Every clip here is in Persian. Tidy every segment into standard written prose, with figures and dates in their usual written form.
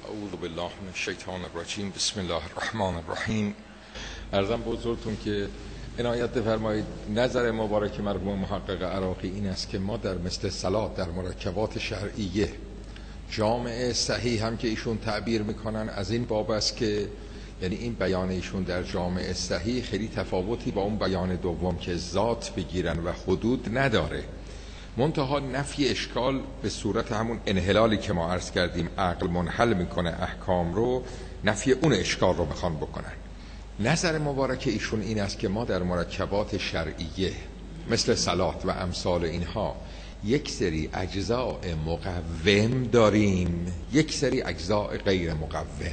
اعوذ بالله من الشیطان الرجیم. بسم الله الرحمن الرحیم. عرضم به حضورتون که عنایت بفرمایید نظر مبارک مرحوم محقق عراقی این است که ما در مثل صلات در مرکبات شرعیه جامع صحیح هم که ایشون تعبیر میکنن از این باب است که یعنی این بیان ایشون در جامع صحیح خیلی تفاوتی با اون بیان دوم که ذات بگیرن و حدود نداره، منتها نفی اشکال به صورت همون انحلالی که ما عرض کردیم عقل منحل میکنه احکام رو، نفی اون اشکال رو میخوان بکنن. نظر مبارک ایشون این است که ما در مرکبات شرعیه مثل صلات و امثال اینها یک سری اجزاء مقوم داریم، یک سری اجزاء غیر مقوم،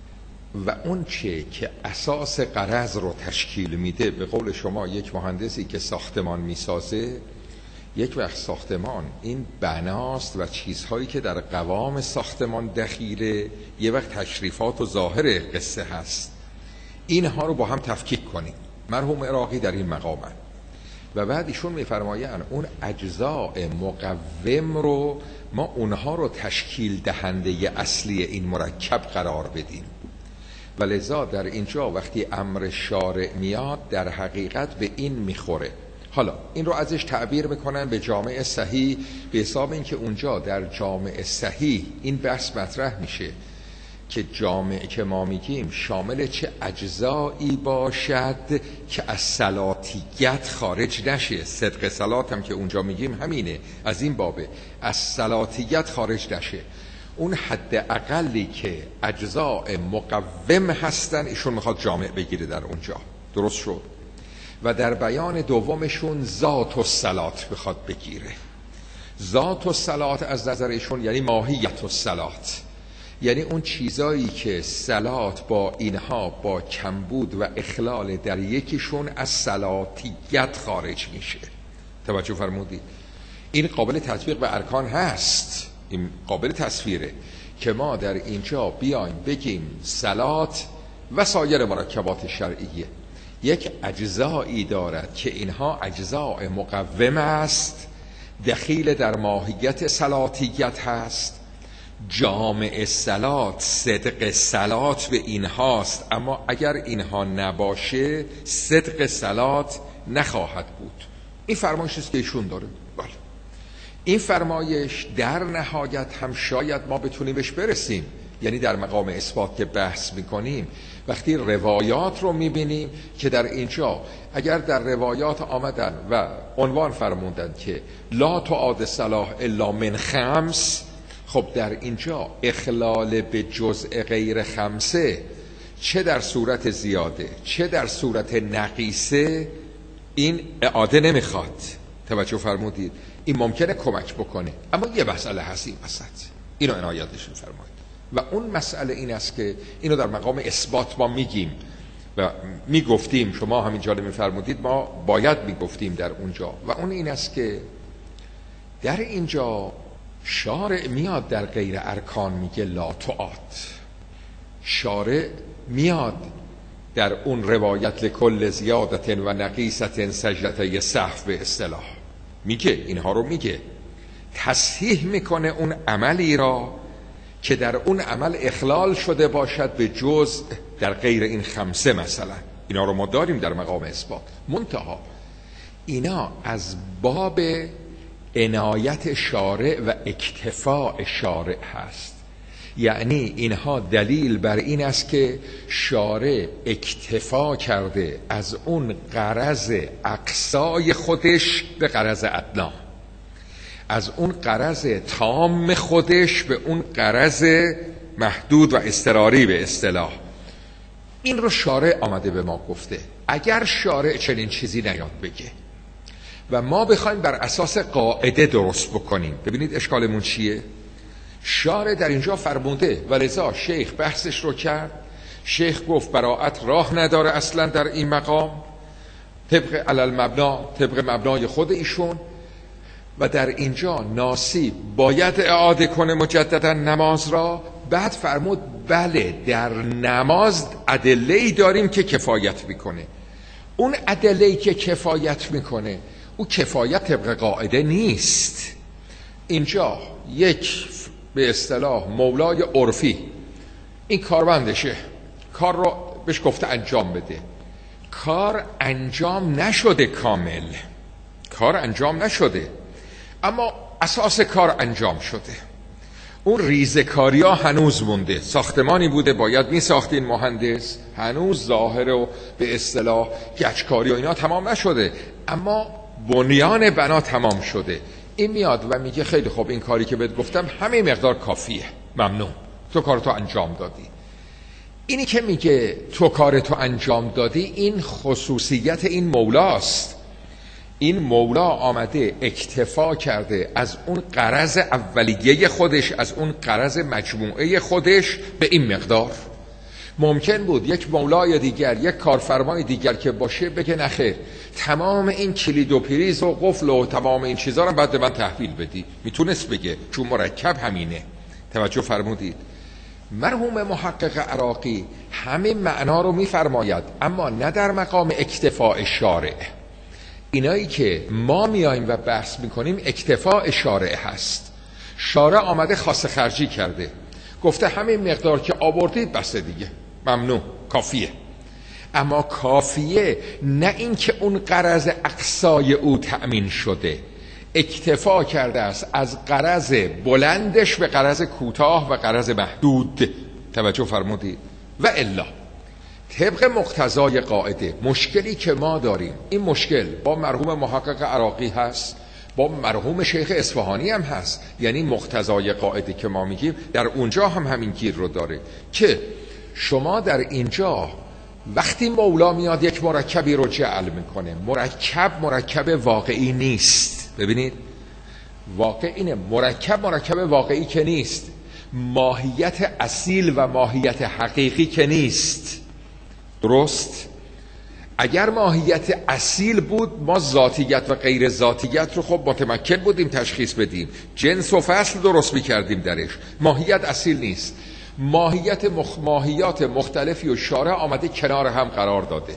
و اون چه که اساس غرض رو تشکیل میده. به قول شما یک مهندسی که ساختمان میسازه، یک وقت ساختمان این بناست و چیزهایی که در قوام ساختمان دخیله، یه وقت تشریفات و ظاهر قصه هست، اینها رو با هم تفکیک کنیم. مرحوم عراقی در این مقامن و بعد ایشون میفرمایند اون اجزاء مقوم رو ما اونها رو تشکیل دهنده اصلی این مرکب قرار بدیم. و لذا در اینجا وقتی امر شارع میاد در حقیقت به این میخوره. حالا این رو ازش تعبیر میکنن به جامع صحیح، به حساب این که اونجا در جامع صحیح این بحث مطرح میشه که جامع که ما میگیم شامل چه اجزایی باشد که از صلاتیت خارج نشه. صدق صلات هم که اونجا میگیم همینه، از این بابه، از صلاتیت خارج نشه. اون حد اقلی که اجزاء مقوم هستن ایشون میخواد جامع بگیره در اونجا. درست شد؟ و در بیان دومشون ذات الصلات بخواد بگیره. ذات الصلات از نظر ایشون یعنی ماهیت الصلات، یعنی اون چیزایی که صلات با اینها با کمبود و اخلال در یکیشون از صلاتیت خارج میشه. توجه فرمودید؟ این قابل تطبیق به ارکان هست، این قابل تصویره که ما در اینجا بیایم بگیم صلات و سایر مرکبات شرعیه یک اجزایی دارد که اینها اجزاء مقوم است، دخیل در ماهیت صلاتیت هست. جامع صلات صدق صلات به اینهاست، اما اگر اینها نباشه صدق صلات نخواهد بود. این فرمایش است که ایشون داره. بله، این فرمایش در نهایت هم شاید ما بتونیم بهش برسیم، یعنی در مقام اثبات که بحث میکنیم وقتی روایات رو میبینیم که در اینجا اگر در روایات آمدن و عنوان فرموندن که لا تعاد صلاح الا من خمس، خب در اینجا اخلال به جزء غیر خمسه چه در صورت زیاده چه در صورت نقیصه این اعاده نمیخواد. توجه فرمودید؟ این ممکنه کمک بکنه، اما یه مسئله هست این وسط، اینو عنایتشون فرمایید. و اون مسئله این است که اینو در مقام اثبات ما میگیم و میگفتیم، شما همینجا میفرمودید ما باید میگفتیم در اونجا، و اون این است که در اینجا شارع میاد در غیر ارکان میگه لا تعاد، شارع میاد در اون روایت لکل زیادت و نقیصت سجدته سهو به اصطلاح میگه، اینها رو میگه، تصحیح میکنه اون عملی را که در اون عمل اخلال شده باشد به جزء در غیر این خمسه مثلا. اینا رو ما داریم در مقام اثبات، منتها اینا از باب عنایت شارع و اکتفاء شارع هست. یعنی اینها دلیل بر این است که شارع اکتفا کرده از اون غرض اقصای خودش به غرض ادنا، از اون غرض تام خودش به اون غرض محدود و اضطراری به اصطلاح. این رو شارع آمده به ما گفته. اگر شارع چنین چیزی نیاد بگه و ما بخوایم بر اساس قاعده درست بکنیم، ببینید اشکالمون چیه؟ شارع در اینجا فرموده و لذا شیخ بحثش رو کرد. شیخ گفت براءت راه نداره اصلا در این مقام، طبق علل مبنا، طبق مبنای خود ایشون، و در اینجا ناسی باید اعاده کنه مجددا نماز را. بعد فرمود بله در نماز ادله‌ای داریم که کفایت میکنه. اون ادله‌ای که کفایت میکنه او کفایت طبق قاعده نیست. اینجا یک به اصطلاح مولای عرفی این کارمندشه، کار رو بهش گفته انجام بده، کار انجام نشده، کامل کار انجام نشده، اما اساس کار انجام شده. اون ریزکاری ها هنوز مونده. ساختمانی بوده باید می ساختین مهندس، هنوز ظاهر و به اصطلاح گچکاری و اینا تمام نشده، اما بنیان بنا تمام شده. این میاد و میگه خیلی خوب، این کاری که بهت گفتم همین مقدار کافیه، ممنون، تو کارتو انجام دادی. اینی که میگه تو کارتو انجام دادی، این خصوصیت این مولاست. این مولا آمده اکتفا کرده از اون غرض اولیه خودش، از اون غرض مجموعه خودش به این مقدار. ممکن بود یک مولای دیگر، یک کارفرمای دیگر که باشه بگه نخیر، تمام این کلید و پریز و قفل و تمام این چیزا رو بعد به من تحویل بدی. میتونست بگه، چون مرکب همینه. توجه فرمودید؟ مرحوم محقق عراقی همه معنا رو میفرماید، اما نه در مقام اکتفاء شارع. اینایی که ما میاییم و بحث میکنیم اکتفاء شارع هست. شارع آمده خاص خرجی کرده، گفته همین مقدار که آوردید بسه دیگه، ممنون، کافیه. اما کافیه نه اینکه اون غرض اقصای او تأمین شده، اکتفا کرده است از غرض بلندش به غرض کوتاه و غرض محدود. توجه فرمودید؟ و الا طبق مقتضای قاعده، مشکلی که ما داریم، این مشکل با مرحوم محقق عراقی هست، با مرحوم شیخ اصفهانی هم هست. یعنی مقتضای قاعده که ما میگیم در اونجا هم همین گیر رو داره که شما در اینجا وقتی مولا میاد یک مرکبی رو جعل میکنه، مرکب واقعی نیست. ببینید، واقع اینه، مرکب واقعی که نیست، ماهیت اصیل و ماهیت حقیقی که نیست. درست؟ اگر ماهیت اصیل بود ما ذاتیت و غیر ذاتیت رو خب متمکن بودیم تشخیص بدیم، جنس و فصل درست میکردیم درش. ماهیت اصیل نیست، ماهیات مختلفی و شارع آمده کنار هم قرار داده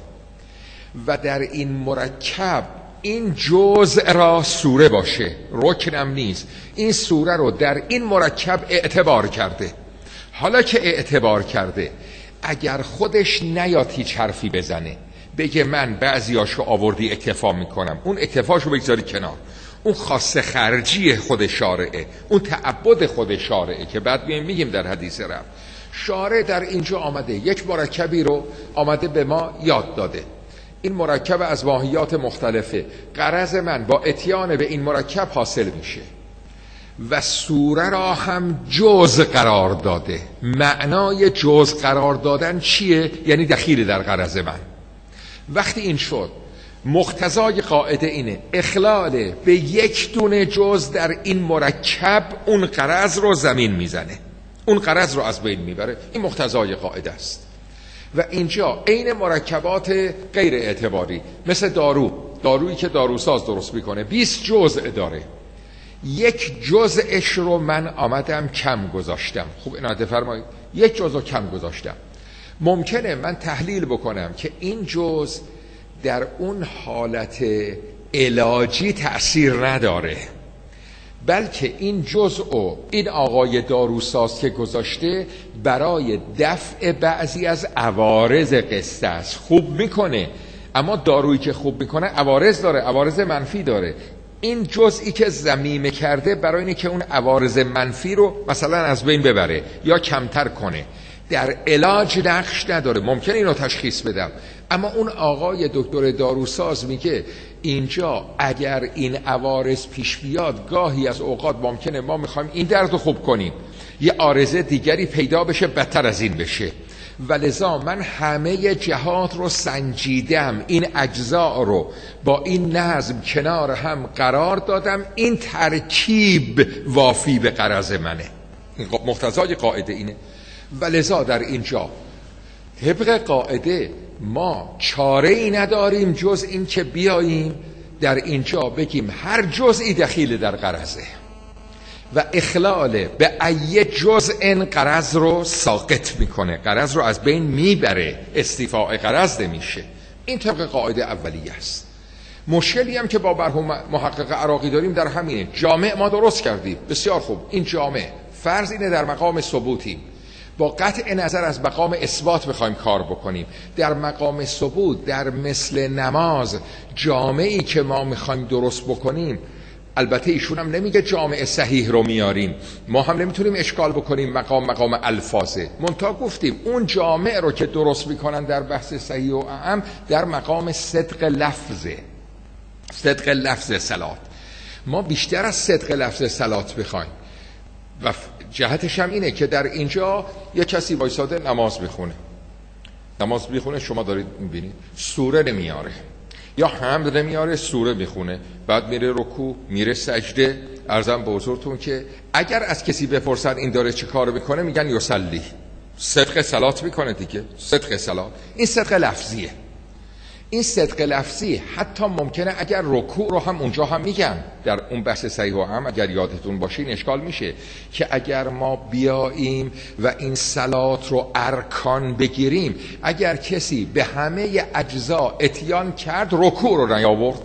و در این مرکب این جزء را سوره باشه، رکنم نیست، این سوره رو در این مرکب اعتبار کرده. حالا که اعتبار کرده، اگر خودش نیاد هیچ حرفی بزنه، بگه من بعضیاشو آوردی اکتفا میکنم، اون اکتفاشو بگذاری کنار، اون خاص خرجی خود شارعه، اون تعبد خود شارعه که بعد میگیم در حدیث رفت. شارع در اینجا آمده یک مرکبی رو آمده به ما یاد داده، این مرکب از ماهیات مختلفه، غرض من با اتیان به این مرکب حاصل میشه و سوره را هم جزء قرار داده. معنای جزء قرار دادن چیه؟ یعنی دخیل در غرض من. وقتی این شد، مقتضای قاعده اینه، اخلال به یک دونه جزء در این مرکب اون غرض رو زمین میزنه، اون غرض رو از بین میبره. این مقتضای قاعده است. و اینجا عین مرکبات غیر اعتباری مثل دارویی که داروساز درست میکنه 20 جزء داره، یک جزءش رو من آمدم کم گذاشتم. خوب عنایت فرمایید، یک جزء رو کم گذاشتم. ممکنه من تحلیل بکنم که این جزء در اون حالت علاجی تأثیر نداره، بلکه این جزء و این آقای داروساز که گذاشته برای دفع بعضی از عوارض قصه است. خوب میکنه، اما دارویی که خوب میکنه عوارض داره، عوارض منفی داره. این جزئی که ضمیمه کرده برای اینه که اون عوارض منفی رو مثلا از بین ببره یا کمتر کنه، در علاج نقش نداره. ممکن اینو تشخیص بدم، اما اون آقای دکتر داروساز میگه اینجا اگر این عوارض پیش بیاد، گاهی از اوقات ممکنه ما میخوایم این درد رو خوب کنیم، یه عارضه دیگری پیدا بشه بدتر از این بشه، ولذا من همه جهات رو سنجیدم، این اجزا رو با این نظم کنار هم قرار دادم، این ترکیب وافی به غرض منه. مقتضای قاعده اینه. ولذا در اینجا طبق قاعده ما چاره ای نداریم جز این که بیاییم در اینجا بگیم هر جزئی دخیل در غرضه و اخلال به ای جزء غرض رو ساقط میکنه، غرض رو از بین میبره، استیفاء غرض نمیشه. این طبق قاعده اولیه است. مشکلی هم که با مرحوم محقق عراقی داریم در همینه. جامع ما درست کردیم، بسیار خوب، این جامع فرض اینه در مقام ثبوتیم، با قطع نظر از مقام اثبات بخوایم کار بکنیم، در مقام ثبوت، در مثل نماز، جامعی که ما میخوایم درست بکنیم، البته ایشون هم نمیگه جامع صحیح رو میاریم، ما هم نمیتونیم اشکال بکنیم مقام الفاظه، منتها گفتیم اون جامع رو که درست میکنن در بحث صحیح و اعم در مقام صدق لفظ صلات. ما بیشتر از صدق لفظ صلات بخوایم و جهتش هم اینه که در اینجا یه کسی وایساده نماز میخونه، شما دارید میبینید سوره نمیاره یا حمد نمیاره، سوره میخونه، بعد میره رکوع، میره سجده. عرضم به حضورتون که اگر از کسی بپرسن این داره چه کار میکنه، میگن یصلی، صدق صلات میکنه دیگه. صدق صلات این صدق لفظیه. این صدق لفظی حتی ممکنه اگر رکوع رو هم اونجا هم میگن در اون بحث صحیح و هم، اگر یادتون باشه این اشکال میشه که اگر ما بیاییم و این صلات رو ارکان بگیریم، اگر کسی به همه اجزا اتیان کرد رکوع رو نیاورد،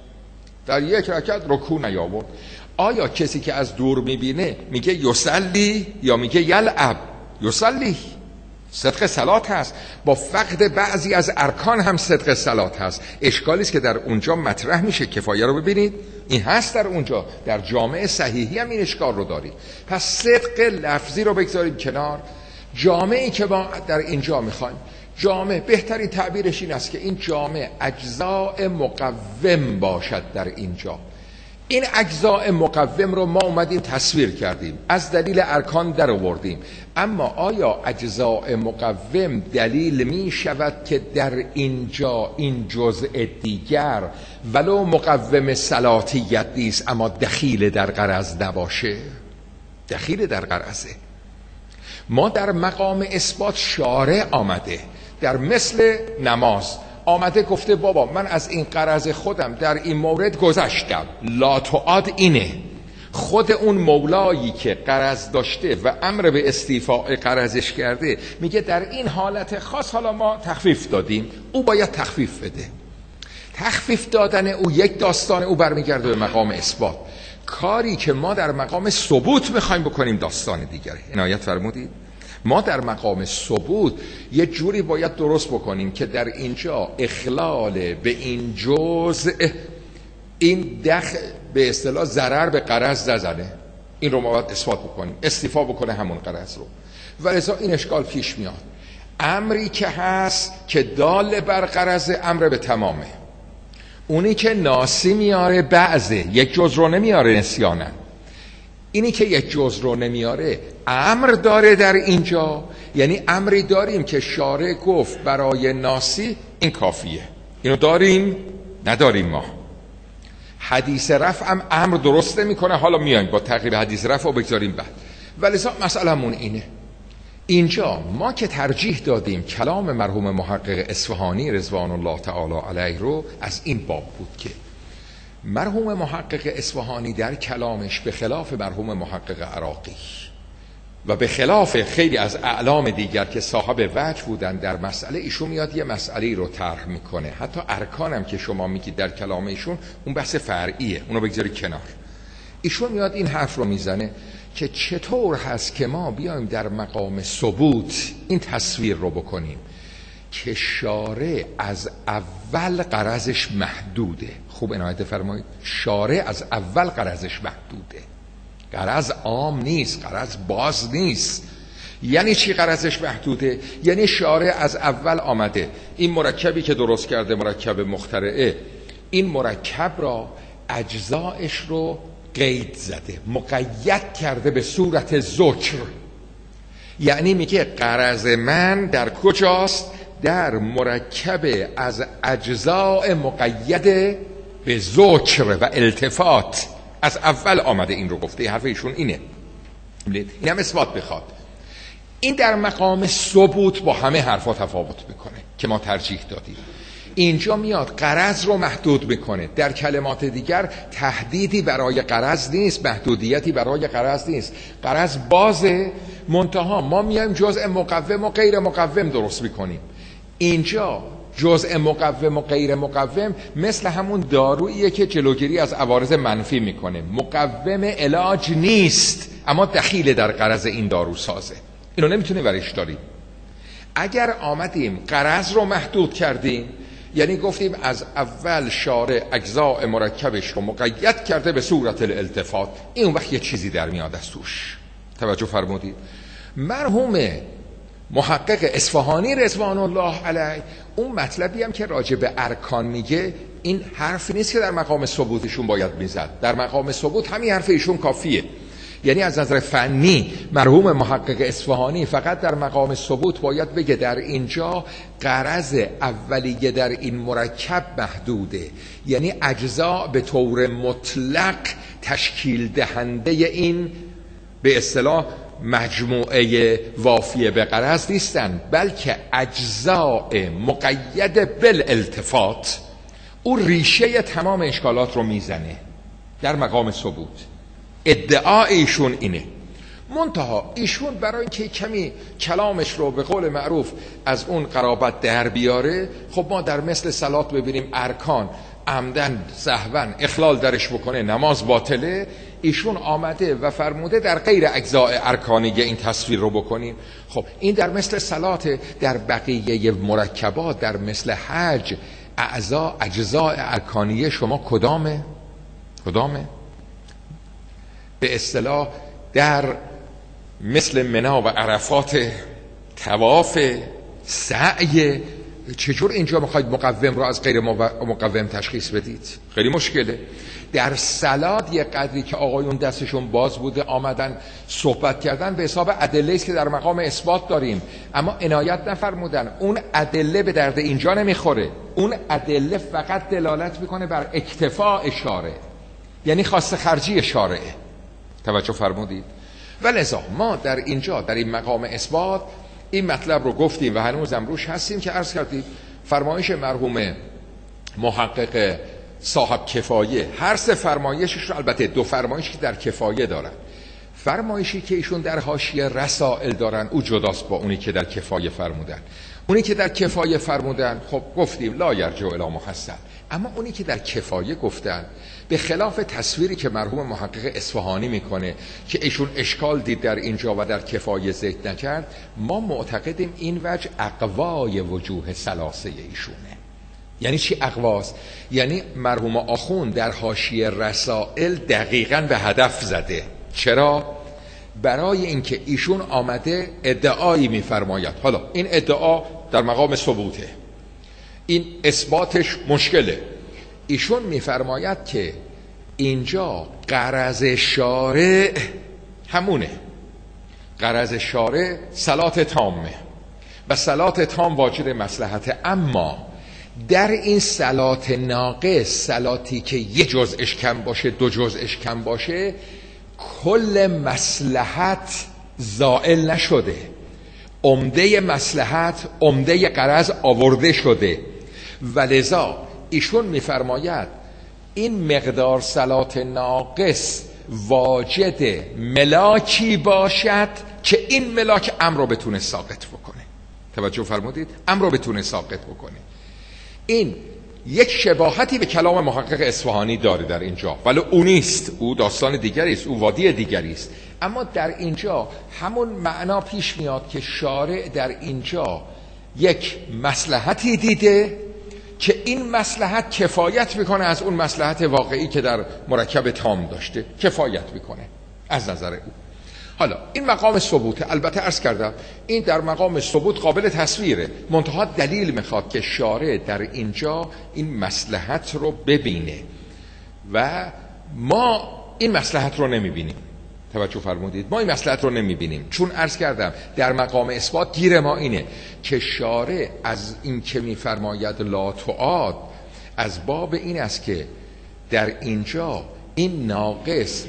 در یک رکعت رکوع نیاورد، آیا کسی که از دور میبینه میگه یصلی یا میگه یلعب؟ یصلی صدق صلات هست، با فقد بعضی از ارکان هم صدق صلات هست. اشکالی است که در اونجا مطرح میشه. کفایه رو ببینید این هست در اونجا، در جامع صحیحی هم این اشکال رو دارید. پس صدق لفظی رو بگذارید کنار. جامعی که ما در اینجا میخوایم، جامع بهترین تعبیرش این است که این جامع اجزاء مقوم باشد. در اینجا این اجزاء مقوم رو ما اومدیم تصویر کردیم، از دلیل ارکان در آوردیم، اما آیا اجزاء مقوم دلیل می شود که در اینجا این جزء دیگر ولو مقوم صلاتیت نیست اما دخیل در غرض نباشه؟ دخیل در غرضه. ما در مقام اثبات شارع آمده در مثل نماز آمده گفته بابا من از این غرض خودم در این مورد گذشتم، لا تعاد. اینه خود اون مولایی که غرض داشته و امر به استیفاء غرضش کرده میگه در این حالت خاص حالا ما تخفیف دادیم، او باید تخفیف بده. تخفیف دادن او یک داستان، او برمیگرده به مقام اثبات. کاری که ما در مقام ثبوت میخوایم بکنیم داستان دیگره. عنایت فرمودید؟ ما در مقام ثبوت یه جوری باید درست بکنیم که در اینجا اخلال به این جزء، این به اصطلاح ضرر به غرض نزنه. این رو ما باید اثبات بکنیم، استیفا بکنه همون غرض رو. و لذا این اشکال پیش میاد. امری که هست که دال بر غرض، امر به تمامه. اونی که ناسی میاره بعضه، یک جزء رو نمیاره نسیانن. اینی که یک جزء رو نمیاره امر داره در اینجا، یعنی امری داریم که شارع گفت برای ناسی این کافیه. اینو داریم نداریم؟ ما حدیث رفع هم امر درست نمیکنه. حالا میایم با تقریب حدیث رفع رو بگذاریم بعد. ولذا مسئله‌مون اینه، اینجا ما که ترجیح دادیم کلام مرحوم محقق اصفهانی رضوان الله تعالی علیه رو، از این باب بود که مرحوم محقق اصفهانی در کلامش به خلاف مرحوم محقق عراقی و به خلاف خیلی از اعلام دیگر که صاحب وجه بودن در مسئله، ایشون میاد یه مسئله رو طرح میکنه. حتی ارکانم که شما میگید در کلام ایشون اون بحث فرعیه، اونو بگذاری کنار. ایشون میاد این حرف رو میزنه که چطور هست که ما بیایم در مقام ثبوت این تصویر رو بکنیم که شارع از اول غرضش محدوده. خوب عنایت فرمایید، شارع از اول غرضش محدوده، غرض عام نیست، غرض باز نیست. یعنی چی غرضش محدوده؟ یعنی شارع از اول آمده این مرکبی که درست کرده، مرکب مخترعه، این مرکب را اجزایش رو قید زده، مقید کرده به صورت ذکر. یعنی میگه غرض من در کجاست؟ در مرکب از اجزاء مقید به ذکر و التفات. از اول آمده این رو گفته. حرف ایشون اینه. این هم اثبات بخواد. این در مقام ثبوت با همه حرفا تفاوت میکنه که ما ترجیح دادیم. اینجا میاد غرض رو محدود میکنه. در کلمات دیگر تهدیدی برای غرض نیست، محدودیتی برای غرض نیست. غرض بازه، منتها ما میایم جزء مقوم و غیر مقوم درست میکنیم. اینجا جزء مقوم و غیر مقوم مثل همون داروییه که جلوگیری از عوارض منفی میکنه. مقوم علاج نیست اما دخیل در غرض این دارو سازه. اینو نمیتونیم ورش داریم. اگر آمدیم غرض رو محدود کردیم، یعنی گفتیم از اول شارع اجزاء مرکبش رو مقید کرده به صورت الالتفات، این وقت یه چیزی در میاد از توش. توجه فرمودید؟ مرحوم محقق اصفهانی رضوان الله علیه اون مطلبی هم که راجع به ارکان میگه، این حرف نیست که در مقام ثبوتشون باید میزد. در مقام ثبوت همین حرف ایشون کافیه. یعنی از نظر فنی مرحوم محقق اصفهانی فقط در مقام ثبوت باید بگه در اینجا غرض اولیه در این مرکب محدوده، یعنی اجزا به طور مطلق تشکیل دهنده این به اصطلاح مجموعه وافیه به غرض نیستن، بلکه اجزاء مقید بالالتفات او ریشه تمام اشکالات رو میزنه در مقام ثبوت. ادعای ایشون اینه. منتها ایشون برای اینکه کمی کلامش رو به قول معروف از اون قرابت در بیاره، خب ما در مثل صلات ببینیم ارکان عمدن سهوا اخلال درش بکنه نماز باطله، ایشون آمده و فرموده در غیر اجزاء ارکانیه این تصویر رو بکنیم. خب این در مثل صلات، در بقیه مرکبات در مثل حج اجزاء ارکانیه شما کدامه؟ به اصطلاح در مثل منا و عرفات، طواف، سعی، چجور اینجا میخواید مقوم رو از غیر مقوم تشخیص بدید؟ خیلی مشکله. در صلات یه قدری که آقایون دستشون باز بوده آمدن صحبت کردن به حساب ادله است که در مقام اثبات داریم، اما عنایت نفرمودن. اون ادله به درد اینجا نمیخوره. اون ادله فقط دلالت میکنه بر اکتفاء شارع، یعنی خاص خرجی شارعه. توجه فرمودید؟ ولذا ما در اینجا در این مقام اثبات این مطلب رو گفتیم و هنوزم روش هستیم که عرض کردید فرمایش مرحوم محقق صاحب کفایه، هر سه فرمایشش رو، البته دو فرمایشی که در کفایه دارن، فرمایشی که ایشون در حاشیه رسائل دارن او جداست با اونی که در کفایه فرمودن. اونی که در کفایه فرمودن خب گفتیم لا یرجع الی محصل، اما اونی که در کفایه گفتن به خلاف تصویری که مرحوم محقق اصفهانی میکنه که ایشون اشکال دید در اینجا و در کفایه ذکر نکرد، ما معتقدیم این وجه اقوای وجوه ثلاثه ایشونه. یعنی چی اقواست؟ یعنی مرحوم آخوند در حاشیه رسائل دقیقاً به هدف زده. چرا؟ برای اینکه ایشون آمده ادعایی میفرماید. حالا این ادعا در مقام ثبوته، این اثباتش مشکله. ایشون میفرماید که اینجا غرض شارع همونه، غرض شارع صلات تامه و صلات تام واجد مصلحت، اما در این صلات ناقص، صلاتی که یه جزءش کم باشه دو جزءش کم باشه، کل مصلحت زائل نشده، عمده مصلحت، عمده غرض آورده شده. ولذا ایشون میفرماید این مقدار صلات ناقص واجد ملاکی باشد که این ملاک امر رو بتونه ساقط بکنه. توجه فرمودید؟ امر رو بتونه ساقط بکنه. این یک شباهتی به کلام محقق اصفهانی داره در اینجا، ولی او نیست، او داستان دیگری است، او وادی دیگری است. اما در اینجا همون معنا پیش میاد که شارع در اینجا یک مصلحتی دیده که این مصلحت کفایت میکنه از اون مصلحت واقعی که در مرکب تام داشته، کفایت میکنه از نظر او. حالا این مقام ثبوته. البته عرض کردم این در مقام ثبوت قابل تصویره، منتها دلیل میخواد که شارع در اینجا این مصلحت رو ببینه و ما این مصلحت رو نمیبینیم. توجه فرمودید؟ ما این مصلحت رو نمیبینیم، چون عرض کردم در مقام اثبات گیر ما اینه که شارع از این که میفرماید لا تعاد از باب این است که در اینجا این ناقص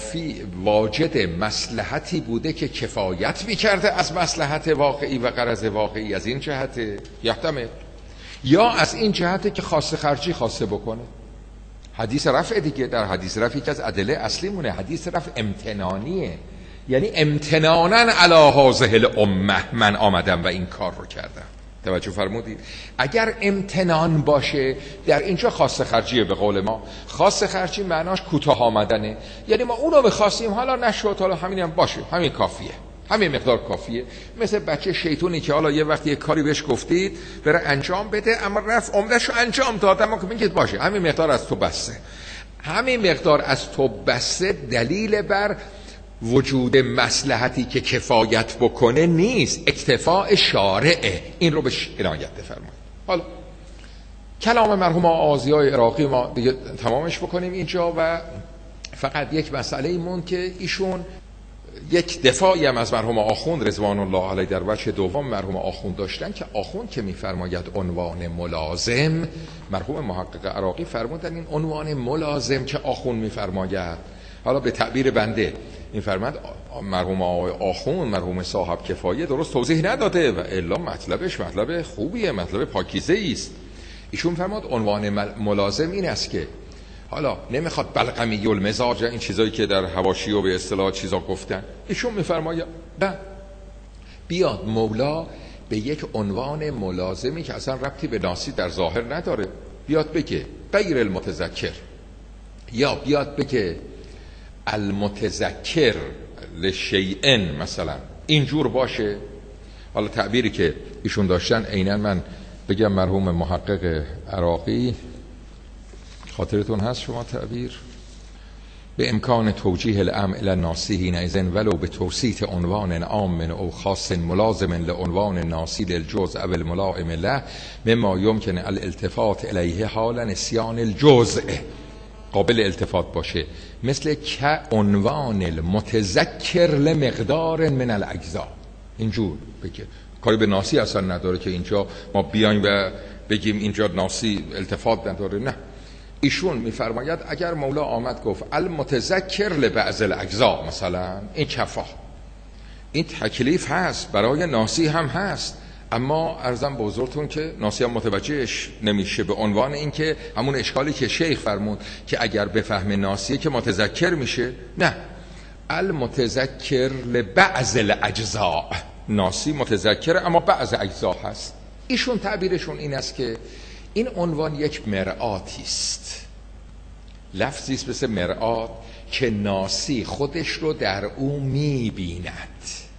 واجد مصلحتی بوده که کفایت میکرده از مصلحت واقعی و غرض واقعی. از این جهت یحتمل، یا از این جهت که خاص خرجی خاصه بکنه. حدیث رفع دیگه، در حدیث رفع که از ادله اصلی مونه، حدیث رفع امتنانیه، یعنی امتنانا علی هذه الامه من آمدم و این کار رو کردم. توجه فرمودید؟ اگر امتنان باشه در اینجا خاص خرجیه. به قول ما خاص خرجی معناش کوتاه آمدنه، یعنی ما اونو بخواستیم حالا نشد، حالا همین هم باشه، همین کافیه. همین مقدار کافیه. مثل بچه شیطونی که حالا یه وقتی یه کاری بهش گفتید بره انجام بده، اما رفت عمرشو انجام داد، اما که میگید باشه همین مقدار از تو بسته. همین مقدار از تو بسته دلیل بر وجود مصلحتی که کفایت بکنه نیست، اکتفاء شارعه. این رو به عنایت بفرمایید. حالا کلام مرحوم آغازیای عراقی ما دیگه تمامش بکنیم اینجا و فقط یک مسئله ایمون که ایشون یک دفاعی هم از مرحوم آخوند رضوان الله علیه در وجه دوم مرحوم آخوند داشتن که آخوند که میفرماید عنوان ملازم، مرحوم محقق عراقی فرمودن این عنوان ملازم که آخوند میفرماید، حالا به تعبیر بنده این فرمود مرحوم آخوند مرحوم صاحب کفایه درست توضیح نداده و الا مطلبش مطلب خوبیه، مطلب پاکیزه است. ایشون فرمود عنوان ملازم این است که حالا نمیخواد بلغمی المزاج این چیزایی که در حواشی و به اصطلاح چیزا گفتن، ایشون میفرماید نه، بیاد مولا به یک عنوان ملازمی که اصلا ربطی به ناسی در ظاهر نداره بیاد بگه غیر المتذکر، یا بیاد بگه المتذکر لشیئن مثلا، اینجور باشه. حالا تعبیری که ایشون داشتن عیناً من بگم مرحوم محقق عراقی، خاطرتون هست شما تعبیر به امکان توجیه الامر الی الناسی حینئذ ولو به توسیط عنوان عام او خاص ملازم لعنوان ناسی للجزء او الملائم له مما یمکن الالتفات الیه حال نسیان الجزء، قابل التفات باشه، مثل که عنوان المتذکر لمقدار من الاجزاء، اینجور بگه. کاری به ناسی اصلا نداره که اینجا ما بیایم و بگیم اینجا ناسی التفات نداره، نه. ایشون میفرماید اگر مولا آمد گفت المتذکر لبعض الاجزاء مثلا، این کفا، این تکلیف هست برای ناسی هم هست، اما عرضم به حضورتون که ناسی هم متوجهش نمیشه، به عنوان این که همون اشکالی که شیخ فرمود که اگر بفهم ناسیه که متذکر میشه، نه، المتذکر لبعض الاجزاء، ناسی متذکره اما بعض اجزا هست. ایشون تعبیرشون این است که این عنوان یک مرآتی است، لفظی است مثل مرآت که ناسی خودش رو در او میبیند.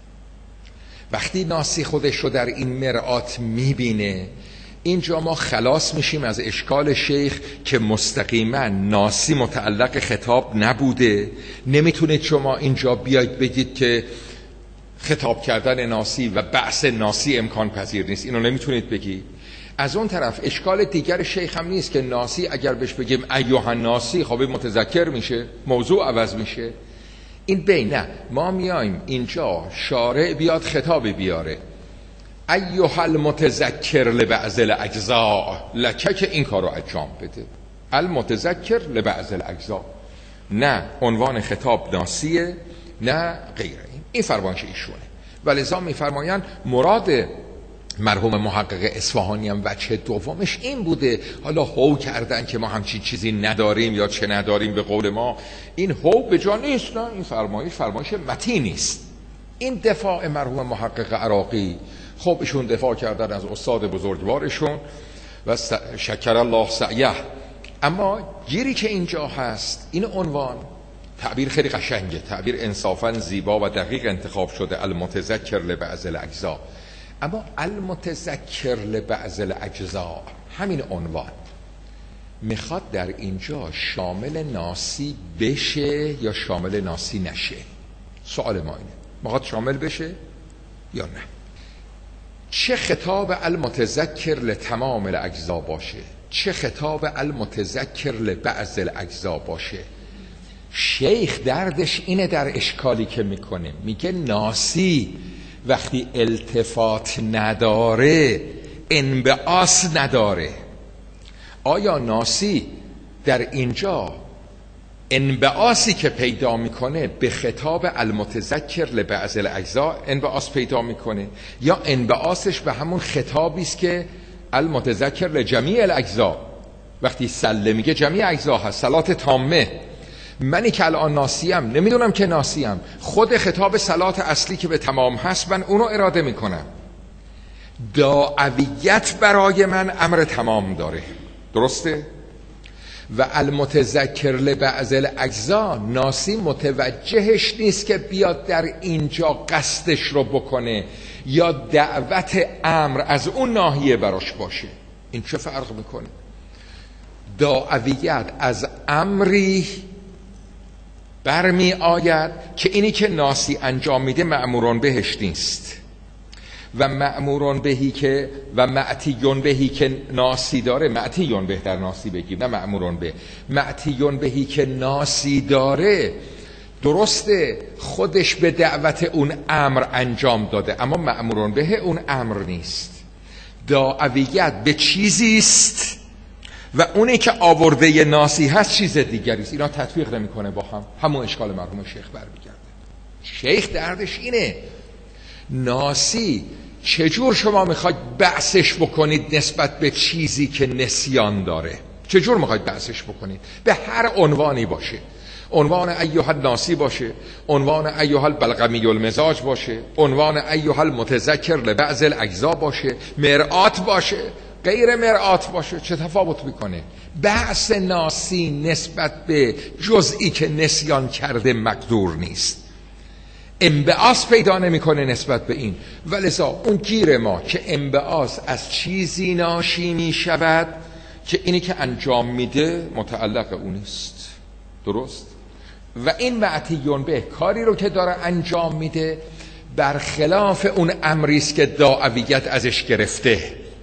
وقتی ناسی خودش رو در این مرآت میبینه، اینجا ما خلاص میشیم از اشکال شیخ که مستقیما ناسی متعلق خطاب نبوده. نمیتونید شما اینجا بیاید بگید که خطاب کردن ناسی و بحث ناسی امکان پذیر نیست، اینو نمیتونید بگید. از اون طرف اشکال دیگر شیخ هم نیست که ناسی اگر بهش بگیم ایها ناسی خب متذکر میشه، موضوع عوض میشه. این بین نه، ما میایم اینجا شارع بیاد خطاب بیاره ایها المتذکر لبعض الاجزاء لکه که این کارو انجام بده، المتذکر لبعض الاجزاء، نه عنوان خطاب ناسیه نه غیره. این فرمایش ایشونه. ولذا میفرمایند مراد مرحوم محقق اصفهانی هم وجه دومش این بوده. حالا هو کردن که ما همچین چیزی نداریم یا چه نداریم، به قول ما این هو به جا نیست، نه، این فرمایش متین نیست. این دفاع مرحوم محقق عراقی، خب ایشون دفاع کردن از استاد بزرگوارشون و شکر الله سعیه، اما گیری که اینجا هست این عنوان تعبیر خیلی قشنگه، تعبیر انصافا زیبا و دقیق انتخاب شده، المتذکر لبعض الاجزاء، اما المتذکر لبعض الاجزاء همین عنوان میخواد در اینجا شامل ناسی بشه یا شامل ناسی نشه؟ سوال ما اینه، میخواد شامل بشه یا نه؟ چه خطاب المتذکر لتمام الاجزاء باشه، چه خطاب المتذکر لبعض الاجزاء باشه؟ شیخ دردش اینه در اشکالی که میکنه، میگه ناسی وقتی التفات نداره انبعاث نداره. آیا ناسی در اینجا انبعاثی که پیدا میکنه به خطاب المتذکر لبعض الاجزاء انبعاث پیدا میکنه، یا انبعاثش به همون خطابی است که المتذکر لجمیع الاجزاء، وقتی سله میگه جمیع اجزا هست، صلات تامه، منی که الان ناسیم نمیدونم که ناسیم، خود خطاب صلات اصلی که به تمام هست من اونو اراده میکنم، داعویت برای من امر تمام داره، درسته؟ و المتذکر لبعض الاجزا، ناسی متوجهش نیست که بیاد در اینجا قصدش رو بکنه یا دعوت امر از اون ناحیه براش باشه. این چه فرق میکنه؟ دعویت از امری برمی آید که اینی که ناسی انجام میده مأمورون بهش نیست و مأمورون بهی که و معتیون بهی که ناسی داره، معتیون به در ناسی بگیم نه مأمورون به، معتیون بهی که ناسی داره درسته خودش به دعوت اون امر انجام داده اما مأمورون به اون امر نیست. دعویت به چیزی است و اونی که آورده ناسی هست چیز دیگری است. اینا تطبیق نمیکنه با هم، همون اشکال مرحوم شیخ برمیگرده. شیخ دردش اینه ناسی چجور شما میخواید بحثش بکنید نسبت به چیزی که نسیان داره؟ چجور میخواید بحثش بکنید؟ به هر عنوانی باشه، عنوان ایها الناسی باشه، عنوان ایها البلغمی المزاج باشه، عنوان ایها المتذکر لبعض الاجزا باشه، مرآت باشه، غیر مرآت باشه، چه تفاوت میکنه؟ بحث ناسی نسبت به جزئی که نسیان کرده مقدور نیست، انبعاث پیدا نمیکنه نسبت به این. ولذا اون گیر ما که انبعاث از چیزی ناشی میشود که اینی که انجام میده متعلق اونیست، درست؟ و این معتیون به کاری رو که داره انجام میده برخلاف اون امریست که دعویت ازش گرفته.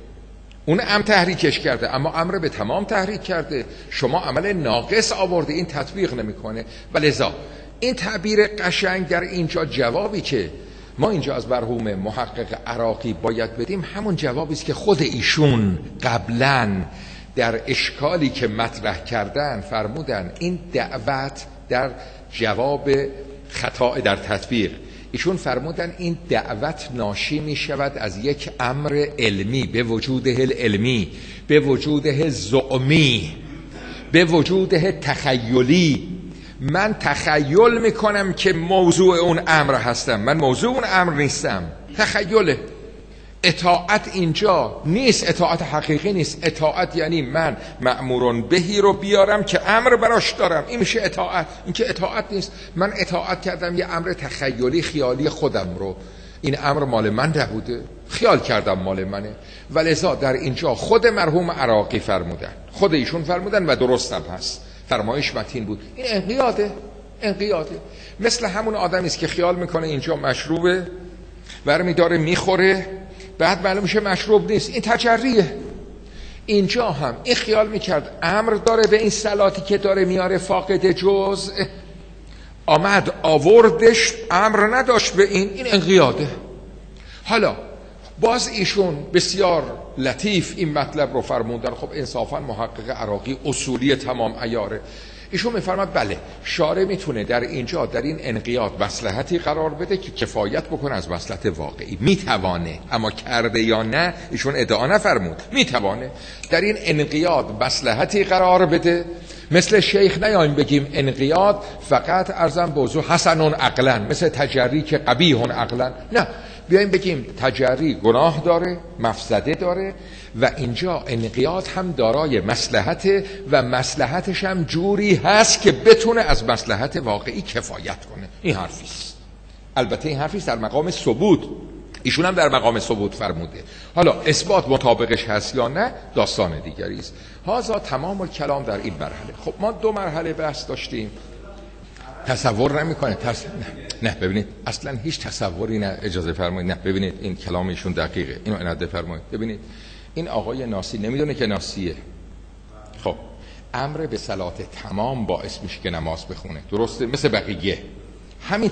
اون امر تحریکش کرده اما امر به تمام تحریک کرده، شما عمل ناقص آورده، این تطبیق نمیکنه. ولذا این تعبیر قشنگ در اینجا جوابی که ما اینجا از مرحوم محقق عراقی باید بدیم همون جوابی است که خود ایشون قبلا در اشکالی که مطرح کردن فرمودن. این دعوت در جواب خطا در تطبیق ایشون فرمودن این دعوت ناشی می شود از یک امر علمی، به وجوده العلمی، به وجوده زعمی، به وجوده تخیلی. من تخیل میکنم که موضوع اون امر هستم، من موضوع اون امر نیستم، تخیله. اطاعت اینجا نیست، اطاعت حقیقی نیست. اطاعت یعنی من مأمورون بهی رو بیارم که امر براش دارم، این میشه اطاعت. این که اطاعت نیست، من اطاعت کردم یه امر تخیلی خیالی خودم رو، این امر مال من نبوده، خیال کردم مال منه. ولذا در اینجا خود مرحوم عراقی فرمودن، خود ایشون فرمودن و درستم هست، فرمایش متین بود. این انقیاده. مثل همون آدمی است که خیال میکنه اینجا مشروبه، برمی داره میخوره، بعد معلوم میشه مشروب نیست، این تجریه. اینجا هم این خیال میکرد امر داره به این صلاتی که داره میاره فاقد جزء، آمد آوردش، امر نداشت به این انقیاده. حالا باز ایشون بسیار لطیف این مطلب رو فرموندن. خب انصافا محقق عراقی اصولی تمام عیاره. ایشون میفرماد بله شارع میتونه در اینجا در این انقیاد مصلحتی قرار بده که کفایت بکنه از مصلحت واقعی، میتوانه، اما کرده یا نه ایشون ادعا نفرمود، میتوانه در این انقیاد مصلحتی قرار بده. مثل شیخ نیایم بگیم انقیاد فقط ارزم بوضوح حسن عقلا، مثل تجری که قبیح عقلا، نه، بیایم بگیم تجری گناه داره، مفسده داره و اینجا انقیاد هم دارای مصلحت و مصلحتش هم جوری هست که بتونه از مصلحت واقعی کفایت کنه. این حرفیست. البته این حرفیست در مقام ثبوت، ایشون هم در مقام ثبوت فرموده. حالا اثبات مطابقش هست یا نه داستان دیگری است. هذا تمام الکلام در این مرحله. خب ما 2 مرحله بحث داشتیم. تصور نمی‌کنه نه ببینید اصلا هیچ تصوری نه، اجازه فرمایید، نه ببینید این کلام ایشون دقیقه، اینو عنایت فرمایید. ببینید این آقای ناسی نمیدونه که ناسیه. خب امر به صلات تمام باعث میشه که نماز بخونه، درسته؟ مثل بقیه همین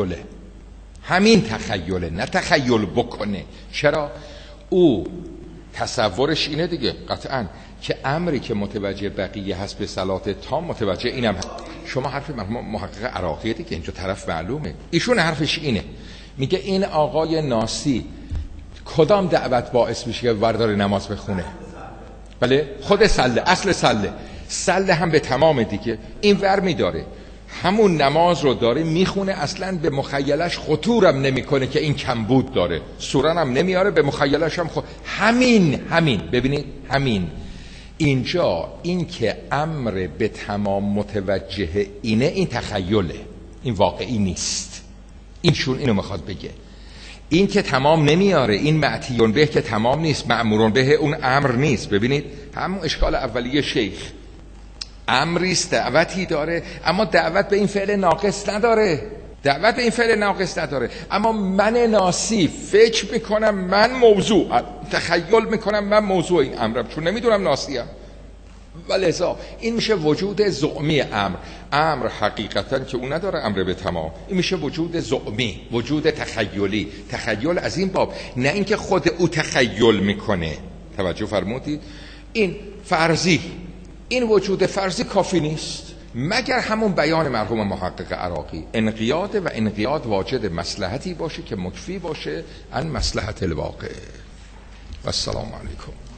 تخیله، نه تخیل بکنه. چرا؟ او تصورش اینه دیگه قطعاً که امری که متوجه بقیه هست به صلات تام متوجه اینم هست. شما حرف محقق عراقیه که اینجا طرف معلومه، ایشون حرفش اینه، میگه این آقای ناسی کدام دعوت باعث میشه که وردار نماز بخونه؟ بله خود سله، اصل سله هم به تمام دیگه این ور میداره، همون نماز رو داره میخونه، اصلا به مخیلش خطورم نمیکنه که این کمبود داره، سورن هم نمیاره، به مخیلش هم همین ببینید همین اینجا این که امر به تمام متوجه اینه، این تخیله، این واقعی نیست. اینشون اینو میخواد بگه. این که تمام نمیاره، این معتیون به که تمام نیست، مأمورون به اون امر نیست. ببینید همون اشکال اولیه شیخ، امریست، دعوتی داره، اما دعوت به این فعل ناقص نداره، دعوت به این فعل ناقص نداره. اما من ناسی فکر میکنم من موضوع، تخیل میکنم من موضوع این امرم، چون نمیدونم ناسیم، و لذا این میشه وجود زعمی امر. امر حقیقتا که اون نداره امر به تمام، این میشه وجود زعمی، وجود تخیلی. تخیل از این باب، نه اینکه خود او تخیل میکنه. توجه فرمودید؟ این فرضی، این وجود فرضی کافی نیست مگر همون بیان مرحوم محقق عراقی، انقیاد و انقیاد واجد مصلحتی باشه که مکفی باشه عن مصلحت الواقع. و السلام علیکم.